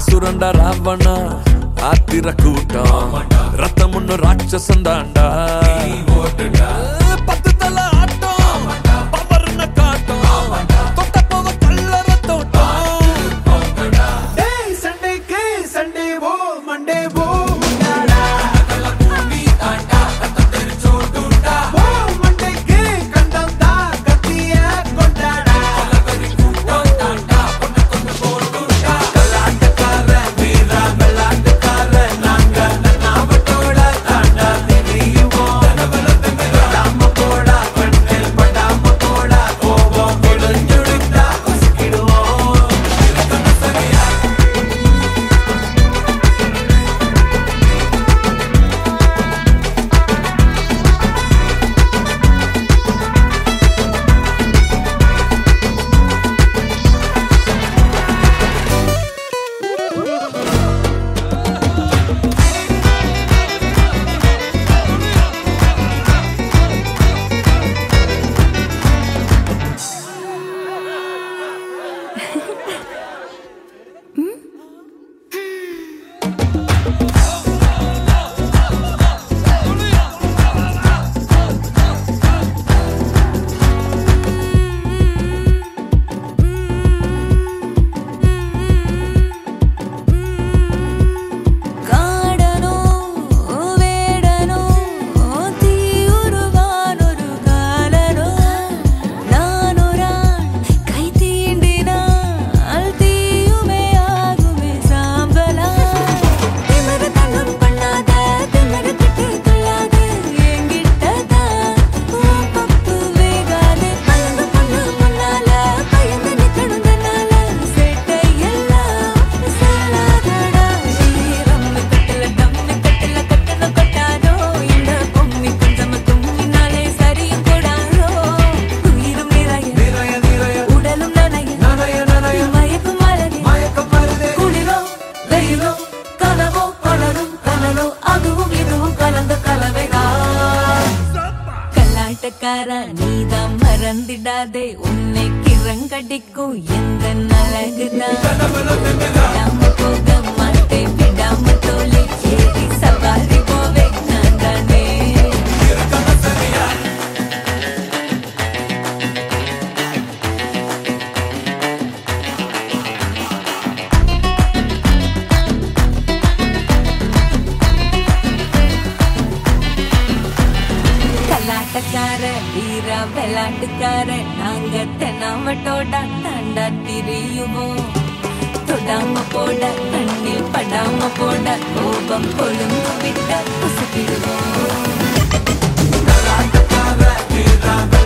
அசுரண்டா ராவணா ஆத்திர கூட்டம் ரத்தம் ஒண்ணு ராட்சசம் தாண்டா பத்து தலை ஆட்டம் பவர்ன காட்டம் தொட்ட போவ கல்லற தோட்டம் சண்டேக்கு சண்டே ஓ மண்டே ஓ நீதான் மறந்திடாதே உன்னை கிரங்கடிக்கும் எந்த அழகுதான் விடாம போக மாட்டேன் விடாம தோலை ஏறி சவாரி போவே நான் தானே கலாட்டக்கார வீரா விளாட்டுக்கார நாங்க தென்னாவட்டோட தாண்டா திரியுவோம் தொடாம போட கண்ணில் படாம போட கோபம் கொழுந்து விட்ட குசுக்கிடுவோம்.